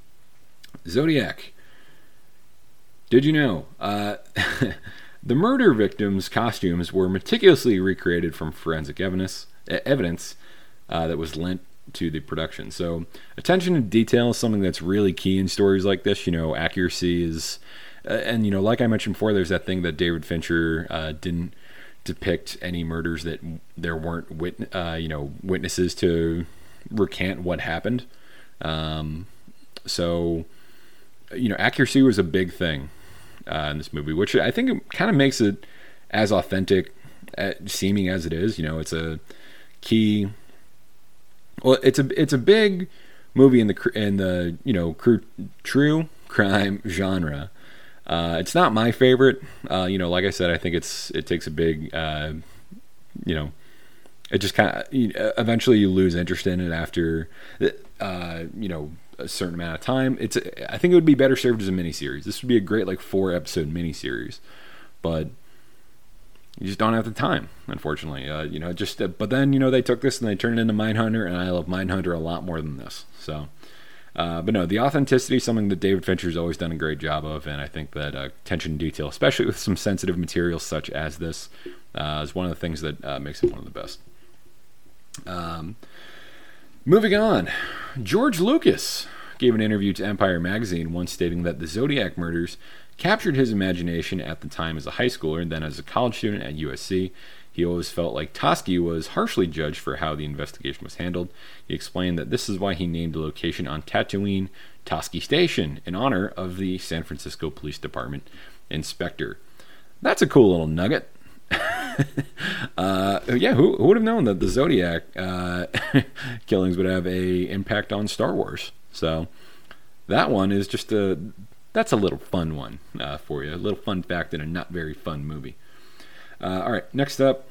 Zodiac. Did you know? Uh, the murder victims' costumes were meticulously recreated from forensic evidence, evidence uh, that was lent to the production. So attention to detail is something that's really key in stories like this. You know, accuracy is, uh, and you know, like I mentioned before, there's that thing that David Fincher uh, didn't depict any murders that there weren't wit- uh, you know, witnesses to recant what happened. Um, so, you know, accuracy was a big thing uh, in this movie, which I think it kind of makes it as authentic at, seeming as it is. You know, it's a key. Well, it's a it's a big movie in the in the you know cr- true crime genre. Uh, it's not my favorite. Uh, you know, like I said, I think it's it takes a big. Uh, you know, it just kind of you know, eventually you lose interest in it after. Uh, you know, a certain amount of time. It's I think it would be better served as a miniseries. This would be a great like four episode miniseries, but you just don't have the time, unfortunately. Uh, you know, just uh, but then you know they took this and they turned it into Mindhunter, and I love Mindhunter a lot more than this. So, uh, but no, the authenticity is something that David Fincher's always done a great job of, and I think that uh, attention to detail, especially with some sensitive materials such as this, uh, is one of the things that uh, makes it one of the best. Um, moving on, George Lucas gave an interview to Empire Magazine, once stating that the Zodiac murders captured his imagination at the time as a high schooler and then as a college student at U S C. He always felt like Toschi was harshly judged for how the investigation was handled. He explained that this is why he named the location on Tatooine Toschi Station in honor of the San Francisco Police Department inspector. That's a cool little nugget. uh, yeah, who, who would have known that the Zodiac uh, killings would have a impact on Star Wars? So that one is just a that's a little fun one uh, for you, a little fun fact in a not very fun movie. Uh, all right, next up,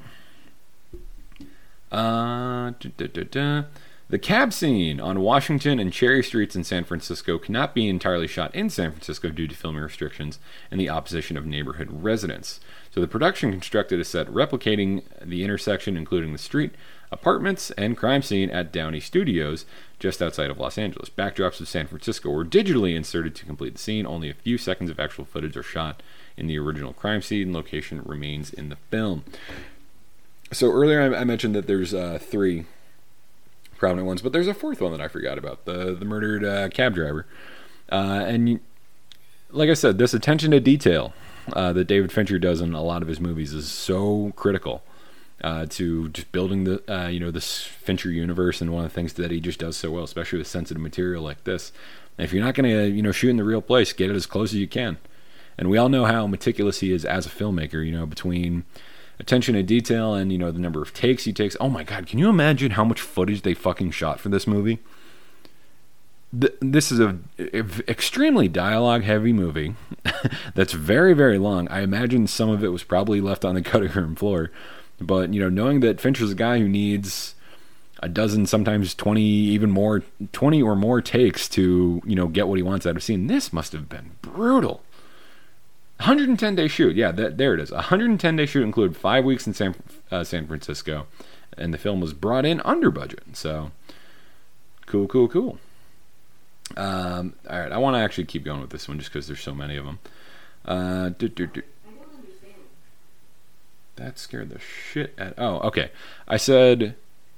uh, da, da, da, da. The cab scene on Washington and Cherry Streets in San Francisco cannot be entirely shot in San Francisco due to filming restrictions and the opposition of neighborhood residents. So the production constructed a set replicating the intersection, including the street, apartments, and crime scene at Downey Studios, just outside of Los Angeles. Backdrops of San Francisco were digitally inserted to complete the scene. Only a few seconds of actual footage are shot in the original crime scene. Location remains in the film. So earlier I, I mentioned that there's uh, three prominent ones, but there's a fourth one that I forgot about, the the murdered uh, cab driver. Uh, and you, like I said, this attention to detail uh, that David Fincher does in a lot of his movies is so critical uh, to just building the uh, you know this Fincher universe, and one of the things that he just does so well, especially with sensitive material like this. And if you're not going to you know shoot in the real place, get it as close as you can. And we all know how meticulous he is as a filmmaker. You know, between attention to detail and you know the number of takes he takes. Oh my God, can you imagine how much footage they fucking shot for this movie? This is a extremely dialogue heavy movie that's very, very long. I imagine some of it was probably left on the cutting room floor. But, you know, knowing that Fincher's a guy who needs a dozen, sometimes twenty, even more, twenty or more takes to, you know, get what he wants out of a scene, this must have been brutal. one hundred ten day shoot. Yeah, that, there it is. one hundred ten day shoot included five weeks in San, uh, San Francisco. And the film was brought in under budget. So, cool, cool, cool. Um, all right, I want to actually keep going with this one just because there's so many of them. Uh, do, do, do. I don't understand. That scared the shit out. Oh, okay. I said.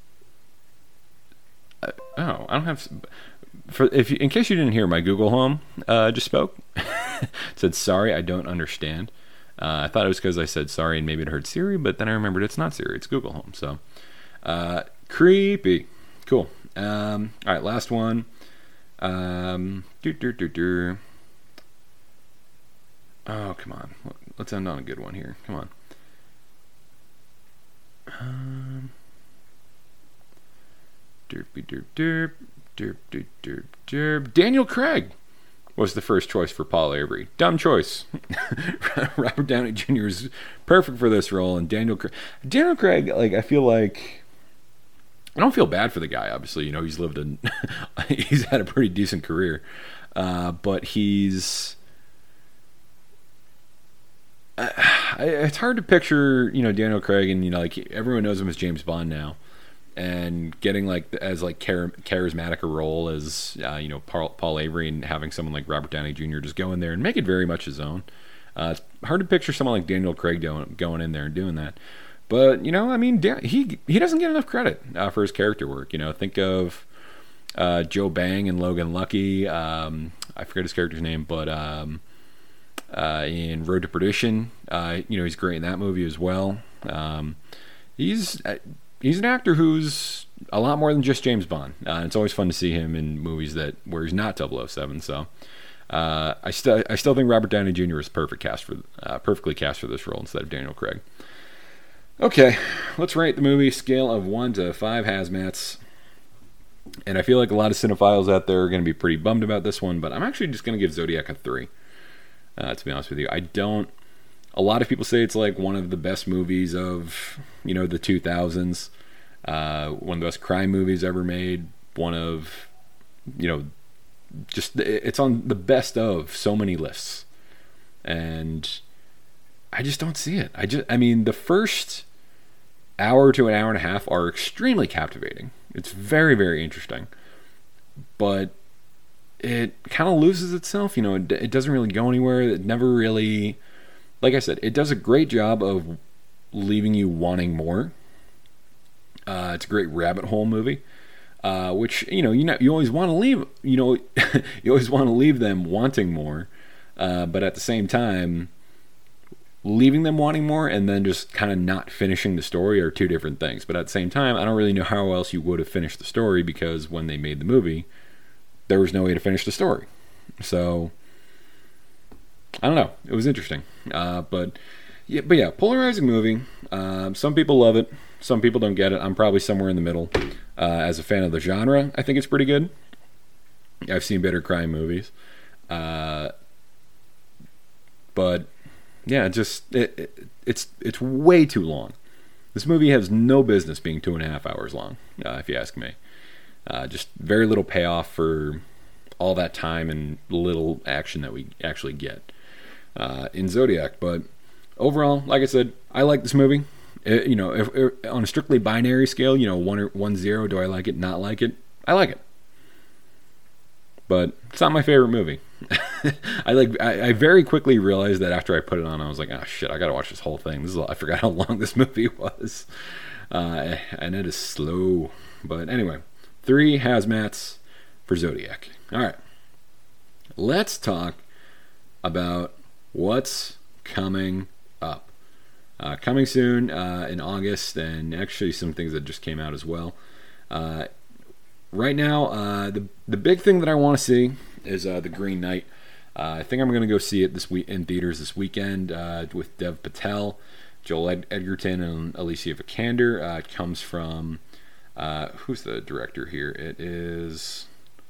Uh, oh, I don't have. For if you, in case you didn't hear, my Google Home uh, just spoke. It said, "Sorry, I don't understand." Uh, I thought it was because I said sorry and maybe it heard Siri, but then I remembered it's not Siri; it's Google Home. So, uh, creepy. Cool. Um, all right, last one. Um, doo, doo, doo, doo. Oh, come on. Let's end on a good one here. Come on. Um, derpy derp derp derp derp derp derp. Daniel Craig was the first choice for Paul Avery. Dumb choice. Robert Downey Junior is perfect for this role, and Daniel Craig. Daniel Craig, like I feel like. I don't feel bad for the guy, obviously. You know, he's lived a, he's had a pretty decent career. Uh, but he's, uh, it's hard to picture, you know, Daniel Craig and, you know, like everyone knows him as James Bond now. And getting like, as like char- charismatic a role as, uh, you know, Paul, Paul Avery, and having someone like Robert Downey Junior just go in there and make it very much his own. Uh, it's hard to picture someone like Daniel Craig going, going in there and doing that. But you know, I mean, he he doesn't get enough credit uh, for his character work. You know, think of uh, Joe Bang and Logan Lucky. Um, I forget his character's name, but um, uh, in Road to Perdition, uh, you know, he's great in that movie as well. Um, he's uh, he's an actor who's a lot more than just James Bond. Uh, it's always fun to see him in movies that where he's not double oh seven. So uh, I still I still think Robert Downey Junior is perfect cast for uh, perfectly cast for this role instead of Daniel Craig. Okay, let's rate the movie scale of one to five hazmats. And I feel like a lot of cinephiles out there are going to be pretty bummed about this one, but I'm actually just going to give Zodiac a three. Uh, to be honest with you, I don't. A lot of people say it's like one of the best movies of, you know, the two thousands. Uh, one of the best crime movies ever made. One of, you know, just it's on the best of so many lists, and I just don't see it. I just, I mean, the first hour to an hour and a half are extremely captivating. It's very, very interesting, but it kind of loses itself. You know, it, it doesn't really go anywhere. It never really, like I said, it does a great job of leaving you wanting more. Uh, it's a great rabbit hole movie, uh, which you know, you know, you always want to leave. You know, you always want to leave them wanting more, uh, but at the same time, leaving them wanting more and then just kind of not finishing the story are two different things. But at the same time, I don't really know how else you would have finished the story, because when they made the movie, there was no way to finish the story. So I don't know. It was interesting, uh, but yeah, but yeah, polarizing movie. Um, some people love it, some people don't get it. I'm probably somewhere in the middle. Uh, as a fan of the genre, I think it's pretty good. I've seen better crime movies, uh, but yeah, just it, it, it's it's way too long. This movie has no business being two and a half hours long, uh, if you ask me. Uh, just very little payoff for all that time and little action that we actually get uh, in Zodiac. But overall, like I said, I like this movie. It, you know, if, if, on a strictly binary scale, you know, one or one zero, do I like it? Not like it? I like it, but it's not my favorite movie. I like. I, I very quickly realized that after I put it on, I was like, "Oh shit, I gotta watch this whole thing." This is. I forgot how long this movie was, uh, and it is slow. But anyway, three hazmats for Zodiac. All right, let's talk about what's coming up. Uh, coming soon uh, in August, and actually some things that just came out as well. Uh, right now, uh, the the big thing that I want to see is uh, The Green Knight. Uh, I think I'm going to go see it this week in theaters this weekend uh, with Dev Patel, Joel Ed- Edgerton, and Alicia Vikander. Uh, it comes from uh, who's the director here? It is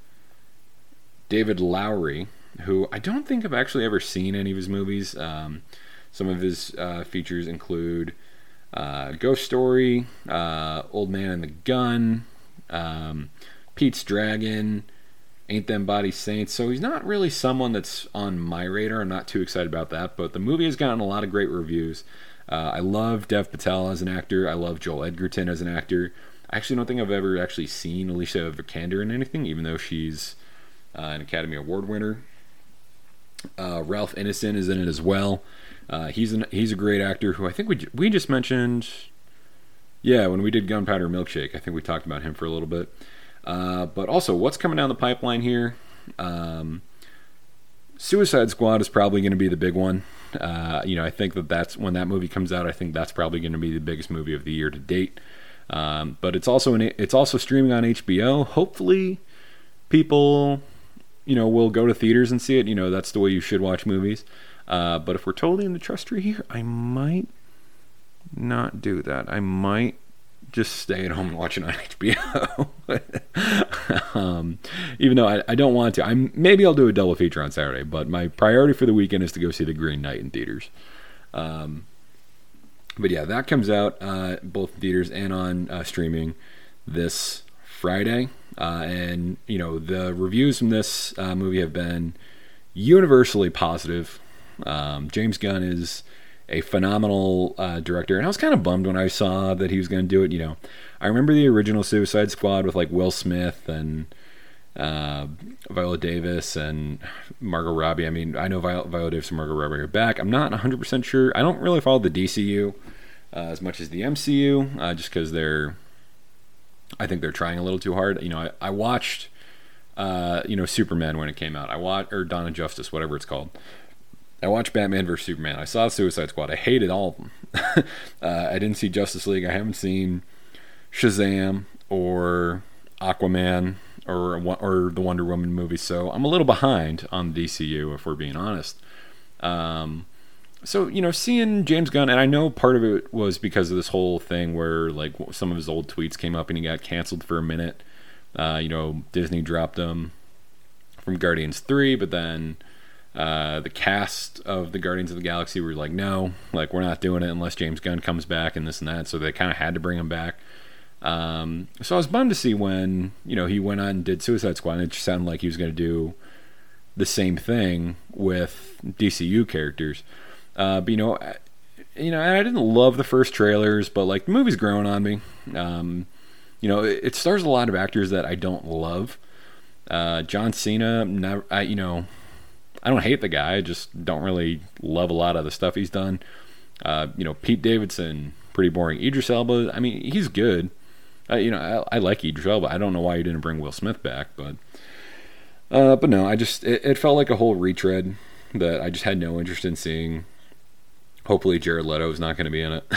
David Lowery, who I don't think I've actually ever seen any of his movies. Um, some of his uh, features include uh, Ghost Story, uh, Old Man and the Gun, um, Pete's Dragon, Ain't Them Body Saints. So he's not really someone that's on my radar. I'm not too excited about that, but the movie has gotten a lot of great reviews. Uh, I love Dev Patel as an actor. I love Joel Edgerton as an actor. I actually don't think I've ever actually seen Alicia Vikander in anything, even though she's uh, an Academy Award winner. Uh, Ralph Ineson is in it as well. Uh, he's an, he's a great actor who I think we we just mentioned. Yeah, when we did Gunpowder Milkshake, I think we talked about him for a little bit. Uh, but also, what's coming down the pipeline here? Um, Suicide Squad is probably going to be the big one. Uh, you know, I think that that's when that movie comes out. I think that's probably going to be the biggest movie of the year to date. Um, but it's also an, it's also streaming on H B O. Hopefully, people, you know, will go to theaters and see it. You know, that's the way you should watch movies. Uh, but if we're totally in the trust tree here, I might not do that. I might just stay at home and watch it on H B O. um, even though I, I don't want to. I'm maybe I'll do a double feature on Saturday, but my priority for the weekend is to go see The Green Knight in theaters. Um, but yeah, that comes out uh, both in theaters and on uh, streaming this Friday. Uh, and you know, the reviews from this uh, movie have been universally positive. Um, James Gunn is a phenomenal uh, director, and I was kind of bummed when I saw that he was going to do it. You know, I remember the original Suicide Squad with like Will Smith and uh, Viola Davis and Margot Robbie. I mean, I know Viola, Viola Davis and Margot Robbie are back. I'm not one hundred percent sure. I don't really follow the D C U uh, as much as the M C U, uh, just because they're, I think they're trying a little too hard. You know, I, I watched, uh, you know, Superman when it came out. I watched, or Dawn of Justice, whatever it's called. I watched Batman versus Superman. I saw Suicide Squad. I hated all of them. uh, I didn't see Justice League. I haven't seen Shazam or Aquaman or or the Wonder Woman movie. So I'm a little behind on the D C U, if we're being honest. Um, so, you know, seeing James Gunn, and I know part of it was because of this whole thing where, like, some of his old tweets came up and he got canceled for a minute. Uh, you know, Disney dropped him from Guardians three, but then uh, the cast of the Guardians of the Galaxy were like, no, like, we're not doing it unless James Gunn comes back and this and that, so they kind of had to bring him back. Um, so I was bummed to see when, you know, he went on and did Suicide Squad, and it just sounded like he was going to do the same thing with D C U characters. Uh, but, you know, I, you know, I didn't love the first trailers, but, like, the movie's growing on me. Um, you know, it, it stars a lot of actors that I don't love. Uh, John Cena, never, I, you know, I don't hate the guy. I just don't really love a lot of the stuff he's done. Uh, you know, Pete Davidson, pretty boring. Idris Elba, I mean, he's good. Uh, you know, I, I like Idris Elba. I don't know why you didn't bring Will Smith back, but uh, but no, I just it, it felt like a whole retread that I just had no interest in seeing. Hopefully, Jared Leto is not going to be in it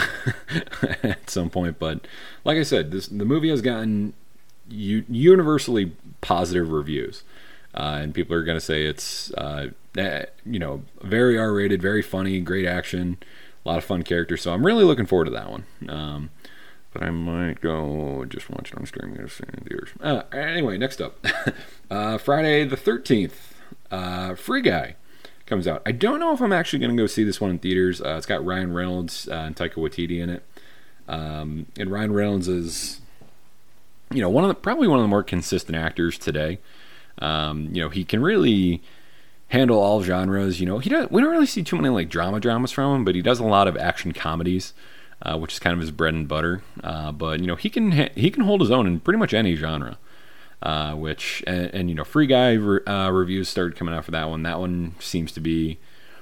at some point. But like I said, this the movie has gotten u- universally positive reviews, uh, and people are going to say it's uh, you know very R-rated, very funny, great action, a lot of fun characters. So I'm really looking forward to that one. Um, But I might go just watch it on streaming in theaters. Uh, anyway, next up. uh, Friday the thirteenth. Uh, Free Guy comes out. I don't know if I'm actually going to go see this one in theaters. Uh, it's got Ryan Reynolds uh, and Taika Waititi in it. Um, and Ryan Reynolds is, you know, one of the, probably one of the more consistent actors today. Um, you know, he can really handle all genres. You know, he does, we don't really see too many like drama dramas from him, but he does a lot of action comedies. Uh, which is kind of his bread and butter, uh, but you know he can ha- he can hold his own in pretty much any genre. Uh, which and, and you know, Free Guy re- uh, reviews started coming out for that one. That one seems to be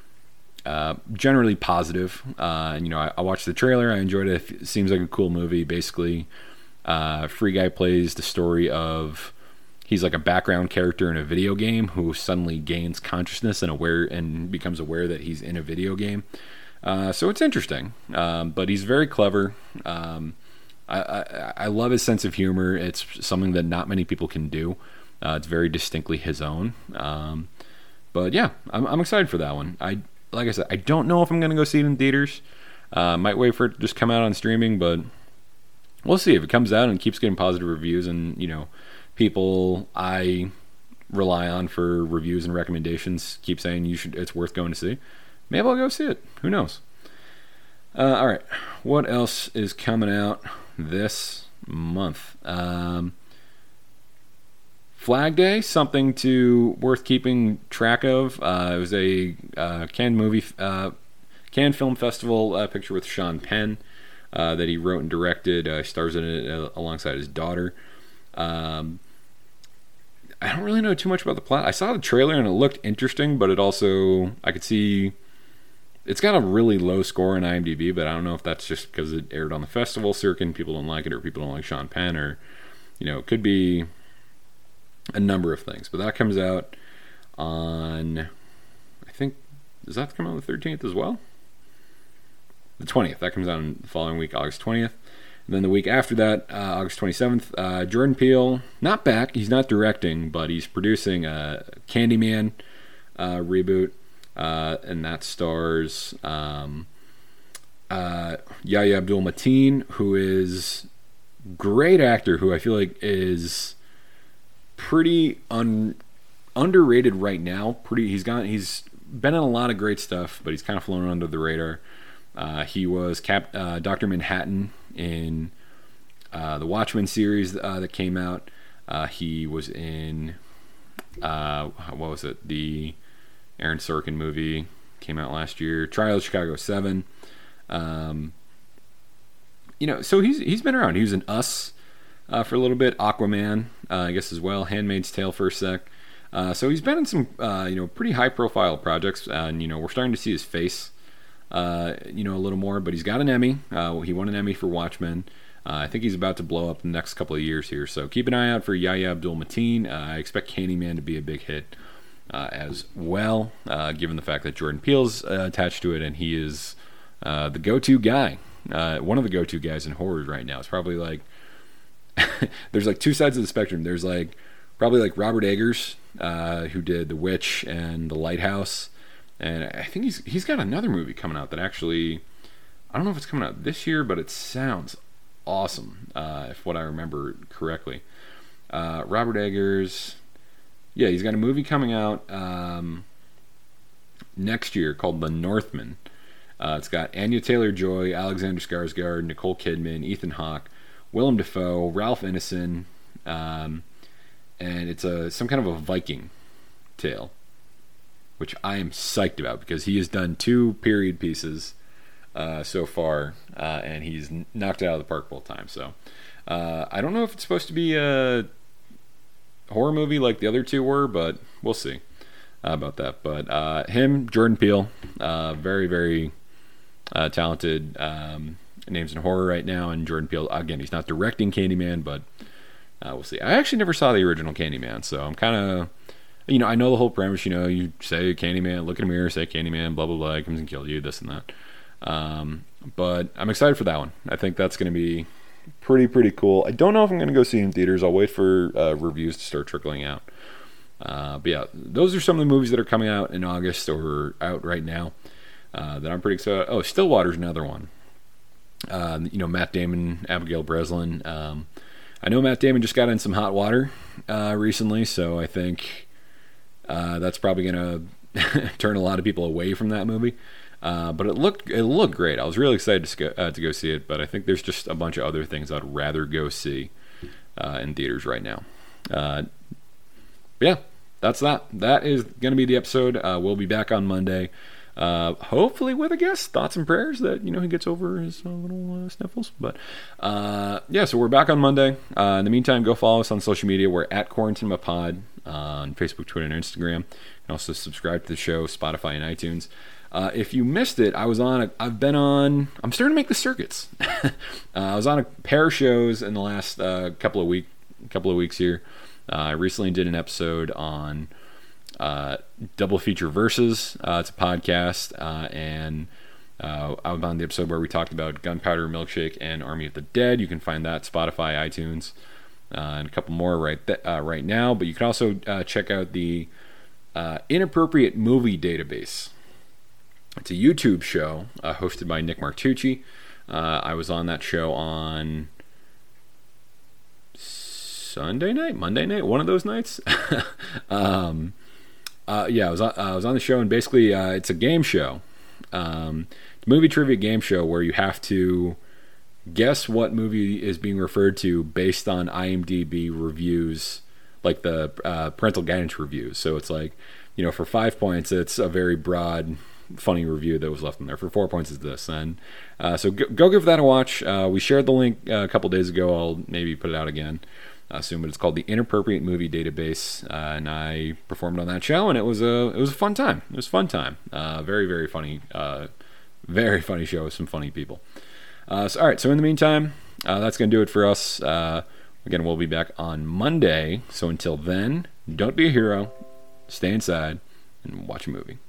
uh, generally positive. Uh, and you know, I, I watched the trailer. I enjoyed it. It seems like a cool movie. Basically, uh, Free Guy plays the story of he's like a background character in a video game who suddenly gains consciousness and aware and becomes aware that he's in a video game. Uh, so it's interesting, um, but he's very clever. Um, I, I, I love his sense of humor. It's something that not many people can do. Uh, it's very distinctly his own. Um, but yeah, I'm, I'm excited for that one. I like I said, I don't know if I'm going to go see it in theaters. Uh, might wait for it to just come out on streaming, but we'll see if it comes out and keeps getting positive reviews. And you know, people I rely on for reviews and recommendations keep saying you should. It's worth going to see. Maybe I'll go see it. Who knows? Uh, all right. What else is coming out this month? Um, Flag Day, something to worth keeping track of. Uh, it was a uh, Cannes movie, uh, Cannes Film Festival uh, picture with Sean Penn uh, that he wrote and directed. Uh, stars in it uh, alongside his daughter. Um, I don't really know too much about the plot. I saw the trailer and it looked interesting, but it also I could see. It's got a really low score in IMDb, but I don't know if that's just because it aired on the festival circuit and people don't like it, or people don't like Sean Penn, or, you know, it could be a number of things. But that comes out on, I think, does that come out on the thirteenth as well? The twentieth. That comes out on the following week, August twentieth. And then the week after that, uh, August twenty-seventh, uh, Jordan Peele, not back, he's not directing, but he's producing a Candyman uh, reboot. Uh, and that stars um, uh, Yahya Abdul-Mateen, who is a great actor, who I feel like is pretty un- underrated right now. Pretty, he's got he's been in a lot of great stuff, but he's kind of flown under the radar. Uh, he was Cap, uh, Doctor Manhattan in uh, the Watchmen series uh, that came out. Uh, he was in uh, what was it? The Aaron Sorkin movie came out last year. Trial of Chicago seven. Um, you know, so he's he's been around. He was in Us uh, for a little bit. Aquaman, uh, I guess as well. Handmaid's Tale for a sec. Uh, so he's been in some uh, you know pretty high profile projects, uh, and you know we're starting to see his face uh, you know, a little more. But he's got an Emmy. Uh, he won an Emmy for Watchmen. Uh, I think he's about to blow up in the next couple of years here. So keep an eye out for Yahya Abdul-Mateen. Uh, I expect Candyman to be a big hit uh, as well, uh, given the fact that Jordan Peele's uh, attached to it, and he is uh, the go-to guy. Uh, one of the go-to guys in horror right now. It's probably like there's like two sides of the spectrum. There's like probably like Robert Eggers, uh, who did The Witch and The Lighthouse, and I think he's he's got another movie coming out that actually I don't know if it's coming out this year, but it sounds awesome, uh, if what I remember correctly. Uh, Robert Eggers, yeah, he's got a movie coming out um, next year called The Northman. Uh, it's got Anya Taylor-Joy, Alexander Skarsgård, Nicole Kidman, Ethan Hawke, Willem Dafoe, Ralph Ineson, um, and it's a some kind of a Viking tale, which I am psyched about because he has done two period pieces uh, so far, uh, and he's knocked it out of the park both times. So uh, I don't know if it's supposed to be a horror movie like the other two were, but we'll see uh, about that. But uh, him, Jordan Peele, uh, very, very uh, talented um, names in horror right now, and Jordan Peele, again, he's not directing Candyman, but uh, we'll see. I actually never saw the original Candyman, so I'm kind of, you know, I know the whole premise, you know, you say Candyman, look in a mirror, say Candyman, blah, blah, blah, he comes and kills you, this and that. Um, but I'm excited for that one. I think that's going to be pretty, pretty cool. I don't know if I'm going to go see it in theaters. I'll wait for uh, reviews to start trickling out. Uh, but yeah, those are some of the movies that are coming out in August or out right now uh, that I'm pretty excited. Oh, Stillwater's another one. Uh, you know, Matt Damon, Abigail Breslin. Um, I know Matt Damon just got in some hot water uh, recently, so I think uh, that's probably going to turn a lot of people away from that movie. Uh, but it looked it looked great. I was really excited to go, uh, to go see it, but I think there's just a bunch of other things I'd rather go see uh, in theaters right now. Uh, yeah, that's that. That is going to be the episode. Uh, we'll be back on Monday. Uh, hopefully with a guest, thoughts and prayers that, you know, he gets over his uh, little uh, sniffles. But, uh, yeah, so we're back on Monday. Uh, in the meantime, go follow us on social media. We're at QuarantineMaPod uh, on Facebook, Twitter, and Instagram. You can also subscribe to the show, Spotify, and iTunes. Uh, if you missed it, I was on, a, I've been on, I'm starting to make the circuits. uh, I was on a pair of shows in the last uh, couple of week, couple of weeks here. Uh, I recently did an episode on uh, Double Feature Versus. Uh, it's a podcast, uh, and uh, I was on the episode where we talked about Gunpowder Milkshake and Army of the Dead. You can find that Spotify, iTunes, uh, and a couple more right th- uh, right now. But you can also uh, check out the uh, Inappropriate Movie Database. It's a YouTube show uh, hosted by Nick Martucci. Uh, I was on that show on Sunday night, Monday night, one of those nights. um, uh, yeah, I was on, uh, I was on the show, and basically uh, it's a game show, um, movie trivia game show where you have to guess what movie is being referred to based on IMDb reviews, like the uh, parental guidance reviews. So it's like, you know, for five points, it's a very broad, funny review that was left in there. For four points is this, and uh, so go, go give that a watch. Uh, we shared the link uh, a couple days ago. I'll maybe put it out again uh, soon, but it's called the Inappropriate Movie Database, uh, and I performed on that show, and it was a it was a fun time. It was a fun time. Uh, very very funny, uh, very funny show with some funny people. Uh, so all right. So in the meantime, uh, that's gonna do it for us. Uh, again, we'll be back on Monday. So until then, don't be a hero. Stay inside and watch a movie.